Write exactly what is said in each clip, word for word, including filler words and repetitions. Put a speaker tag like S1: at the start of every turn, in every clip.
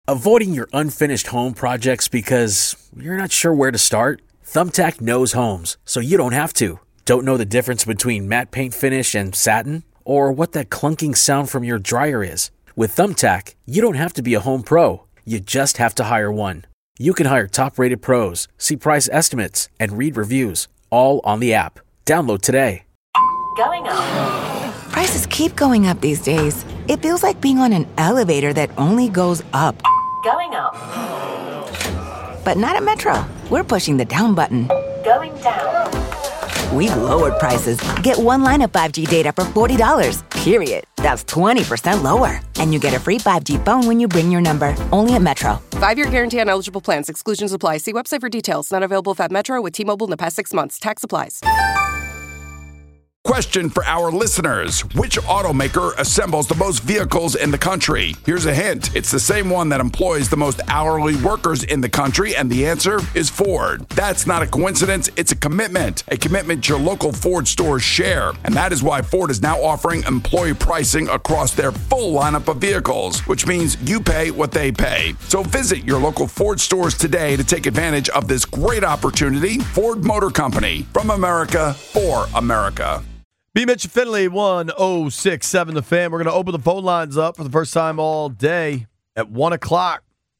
S1: Avoiding your unfinished home projects because you're not sure where to start? Thumbtack knows homes, so you don't have to. Don't know the difference between matte paint finish and satin? Or what that clunking sound from your dryer is? With Thumbtack, you don't have to be a home pro. You just have to hire one. You can hire top-rated pros, see price estimates, and read reviews, all on the app. Download today.
S2: Going up.
S3: Prices keep going up these days. It feels like being on an elevator that only goes up.
S2: Going up.
S3: But not at Metro. We're pushing the down button.
S2: Going down.
S3: We've lowered prices. Get one line of five G data for forty dollars, period. That's twenty percent lower. And you get a free five G phone when you bring your number. Only at Metro.
S4: Five-year guarantee on eligible plans. Exclusions apply. See website for details. Not available if at Metro with T-Mobile in the past six months. Tax applies.
S5: Question for our listeners. Which automaker assembles the most vehicles in the country? Here's a hint. It's the same one that employs the most hourly workers in the country, and the answer is Ford. That's not a coincidence. It's a commitment. A commitment your local Ford stores share. And that is why Ford is now offering employee pricing across their full lineup of vehicles, which means you pay what they pay. So visit your local Ford stores today to take advantage of this great opportunity. Ford Motor Company. From America, for America.
S6: B. Mitch Finley, one oh six point seven The Fan. We're going to open the phone lines up for the first time all day at one o'clock.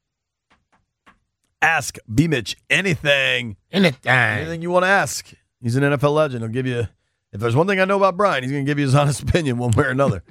S6: Ask B. Mitch anything.
S7: Anything.
S6: Anything you want to ask. He's an N F L legend. He'll give you, if there's one thing I know about Brian, he's going to give you his honest opinion one way or another.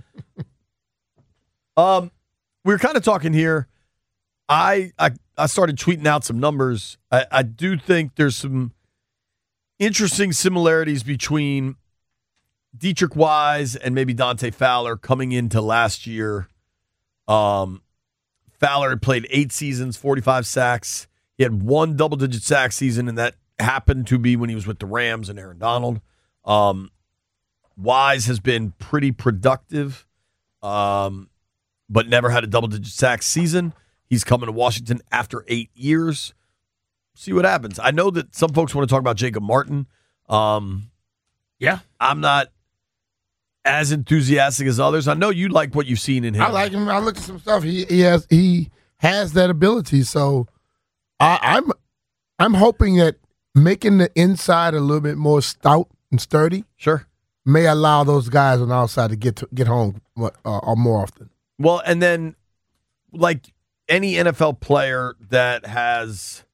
S6: um, We were kind of talking here. I, I, I started tweeting out some numbers. I, I do think there's some interesting similarities between Dietrich Wise and maybe Dante Fowler coming into last year. Um, Fowler had played eight seasons, forty-five sacks. He had one double-digit sack season, and that happened to be when he was with the Rams and Aaron Donald. Um, Wise has been pretty productive, um, but never had a double-digit sack season. He's coming to Washington after eight years. See what happens. I know that some folks want to talk about Jacob Martin. Um,
S7: yeah.
S6: I'm not as enthusiastic as others. I know you like what you've seen in him.
S7: I like him. I looked at some stuff. He he has he has that ability. So I, I'm I'm hoping that making the inside a little bit more stout and sturdy,
S6: sure,
S7: may allow those guys on the outside to get to, get home uh, uh, more often.
S6: Well, and then like any N F L player that has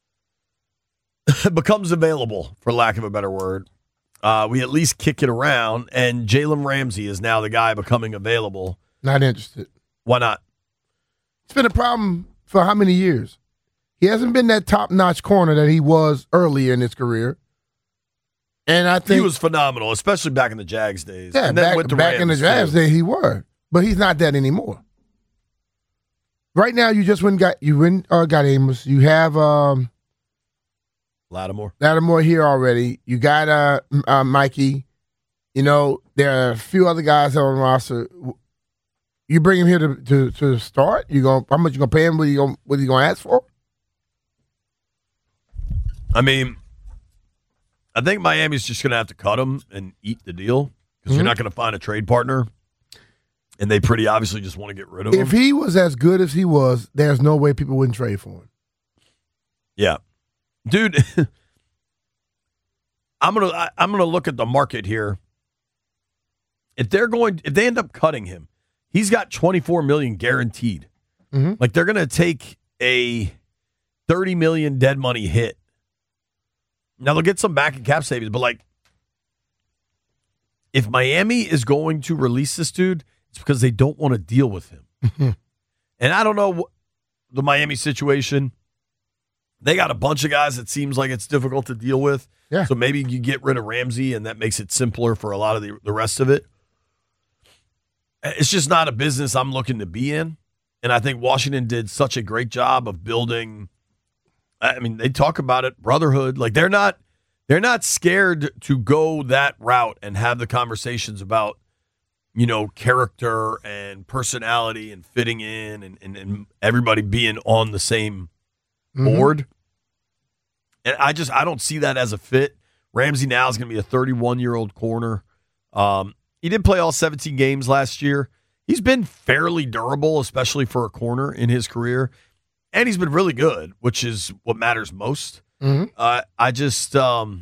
S6: becomes available, for lack of a better word. Uh, we at least kick it around, and Jalen Ramsey is now the guy becoming available.
S7: Not interested.
S6: Why not?
S7: It's been a problem for how many years? He hasn't been that top-notch corner that he was earlier in his career. And I think
S6: he was phenomenal, especially back in the Jags days.
S7: Yeah,
S6: and then
S7: back,
S6: with the
S7: back
S6: Rams
S7: in the Jags days he was. But he's not that anymore. Right now, you just went and got you went uh, got Amos. You have um,
S6: Lattimore.
S7: Lattimore here already. You got uh, uh, Mikey. You know, there are a few other guys on the roster. You bring him here to to, to start. You going how much you gonna pay him? What you gonna what you gonna ask for?
S6: I mean, I think Miami's just gonna have to cut him and eat the deal because
S7: Mm-hmm.
S6: you're not gonna find a trade partner, and they pretty obviously just want to get rid of him.
S7: If he was as good as he was, there's no way people wouldn't trade for him.
S6: Yeah. Dude, I'm gonna I, I'm gonna look at the market here. If they're going, if they end up cutting him, he's got twenty-four million dollars guaranteed.
S7: Mm-hmm.
S6: Like they're gonna take a thirty million dollars dead money hit. Now they'll get some back in cap savings, but like, if Miami is going to release this dude, it's because they don't want to deal with him.
S7: Mm-hmm.
S6: And I don't know what, the Miami situation. They got a bunch of guys that seems like it's difficult to deal with.
S7: Yeah.
S6: So maybe you get rid of Ramsey, and that makes it simpler for a lot of the, the rest of it. It's just not a business I'm looking to be in. And I think Washington did such a great job of building. I mean, they talk about it, brotherhood. Like they're not, they're not scared to go that route and have the conversations about, you know, character and personality and fitting in and, and, and everybody being on the same board. Mm-hmm. And I just, I don't see that as a fit. Ramsey now is going to be a thirty-one-year-old corner. Um, he did play all seventeen games last year. He's been fairly durable, especially for a corner in his career. and he's been really good, which is what matters most.
S7: Mm-hmm.
S6: Uh, I just um,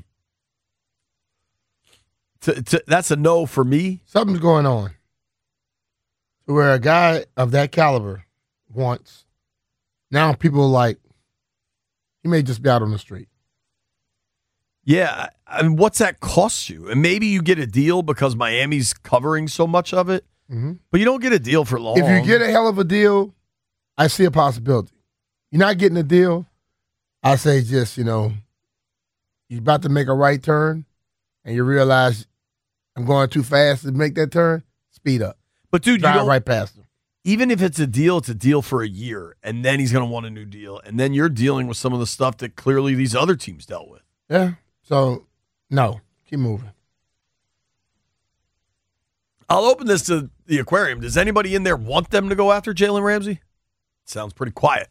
S6: t- t- that's a no for me.
S7: Something's going on where a guy of that caliber wants. Now people are like, he may just be out on the street.
S6: Yeah, I mean, what's that cost you? And maybe you get a deal because Miami's covering so much of it,
S7: Mm-hmm.
S6: but you don't get a deal for long.
S7: If you get a hell of a deal, I see a possibility. You're not getting a deal, I say just, you know, you're about to make a right turn and you realize I'm going too fast to make that turn, speed up.
S6: But, dude,
S7: Drive
S6: you don't,
S7: right past him.
S6: even if it's a deal, it's a deal for a year, and then he's going to want a new deal, and then you're dealing with some of the stuff that clearly these other teams dealt with.
S7: Yeah. So, no. Keep moving.
S6: I'll open this to the aquarium. Does anybody in there want them to go after Jalen Ramsey? Sounds pretty quiet.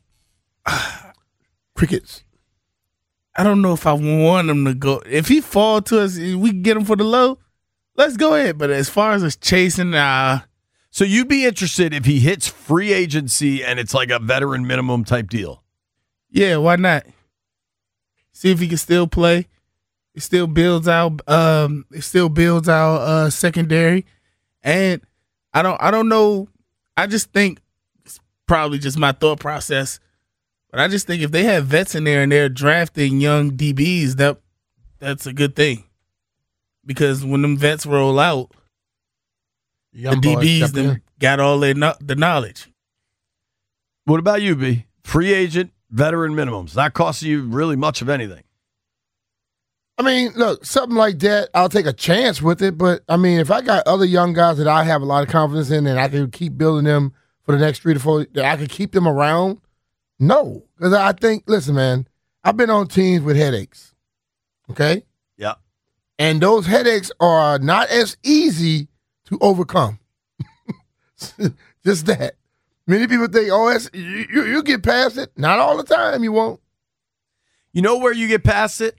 S7: Crickets.
S8: I don't know if I want him to go. If he fall to us, we can get him for the low. Let's go ahead. But as far as us chasing, uh,
S6: So you'd be interested if he hits free agency and it's like a veteran minimum type deal?
S8: yeah, why not? See if he can still play. It still builds out. Um, it still builds our uh, secondary, and I don't. I don't know. I just think it's probably just my thought process, but I just think if they have vets in there and they're drafting young D Bs, that that's a good thing, because when them vets roll out,
S7: Young
S8: the
S7: boys
S8: D Bs
S7: step
S8: then
S7: in.
S8: got all their no- the knowledge.
S6: What about you, B? Free agent, veteran minimums. Not costing you really much of anything.
S7: I mean, look, something like that, I'll take a chance with it. But, I mean, if I got other young guys that I have a lot of confidence in and I can keep building them for the next three to four, that I can keep them around, no. Because I think, listen, man, I've been on teams with headaches, okay?
S6: Yeah.
S7: And those headaches are not as easy to overcome. Just that. Many people think, oh, it's, you, you, you get past it. Not all the time, you won't.
S6: You know where you get past it?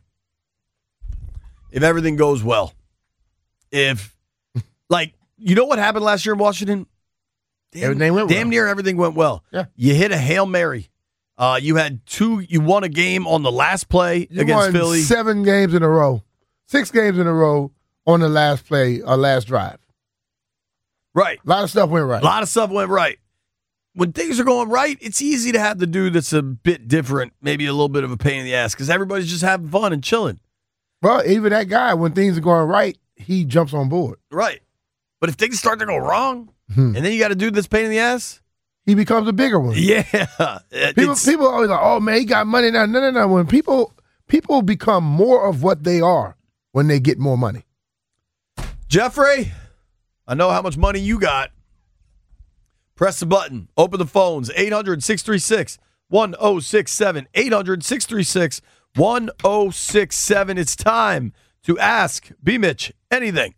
S6: If everything goes well. If, like, you know what happened last year in Washington? Damn,
S7: Everything went
S6: damn
S7: well.
S6: near everything went well.
S7: Yeah.
S6: You hit a Hail Mary. Uh, you had two, you won a game on the last play
S7: You
S6: against
S7: won
S6: Philly.
S7: seven games in a row, six games in a row on the last play, or last drive.
S6: Right.
S7: A lot of stuff went right.
S6: A lot of stuff went right. When things are going right, it's easy to have the dude that's a bit different, maybe a little bit of a pain in the ass, because everybody's just having fun and chilling.
S7: Well, even that guy, when things are going right, he jumps on board.
S6: Right. But if things start to go wrong,
S7: Hmm.
S6: and then you got a dude that's pain in the ass,
S7: He becomes a bigger one.
S6: yeah.
S7: People,
S6: It's-
S7: people always like, oh man, he got money now. No, no, no. When people people become more of what they are when they get more money.
S6: Jeffrey, I know how much money you got. Press the button. Open the phones. eight hundred, six three six, one oh six seven. eight hundred, six three six, one oh six seven. It's time to ask B. Mitch anything.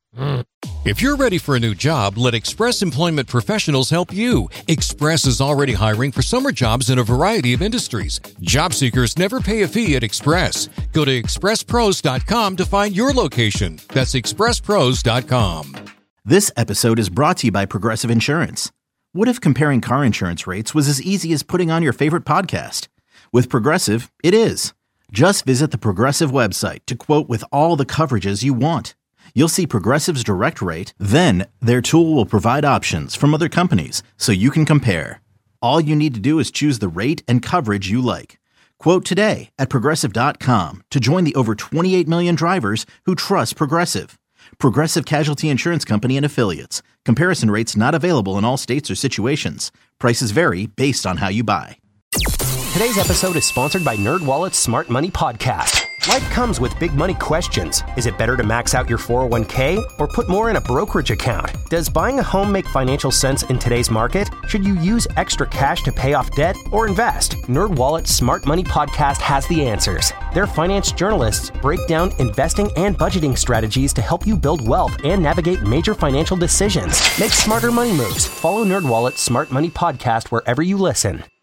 S9: If you're ready for a new job, let Express Employment Professionals help you. Express is already hiring for summer jobs in a variety of industries. Job seekers never pay a fee at Express. Go to express pros dot com to find your location. That's express pros dot com.
S10: This episode is brought to you by Progressive Insurance. What if comparing car insurance rates was as easy as putting on your favorite podcast? With Progressive, it is. Just visit the Progressive website to quote with all the coverages you want. You'll see Progressive's direct rate, then their tool will provide options from other companies so you can compare. All you need to do is choose the rate and coverage you like. Quote today at progressive dot com to join the over twenty-eight million drivers who trust Progressive. Progressive Casualty Insurance Company and Affiliates. Comparison rates not available in all states or situations. Prices vary based on how you buy.
S11: Today's episode is sponsored by NerdWallet's Smart Money Podcast. Life comes with big money questions. Is it better to max out your four oh one k or put more in a brokerage account? Does buying a home make financial sense in today's market? Should you use extra cash to pay off debt or invest? NerdWallet's Smart Money Podcast has the answers. Their finance journalists break down investing and budgeting strategies to help you build wealth and navigate major financial decisions. Make smarter money moves. Follow NerdWallet's Smart Money Podcast wherever you listen.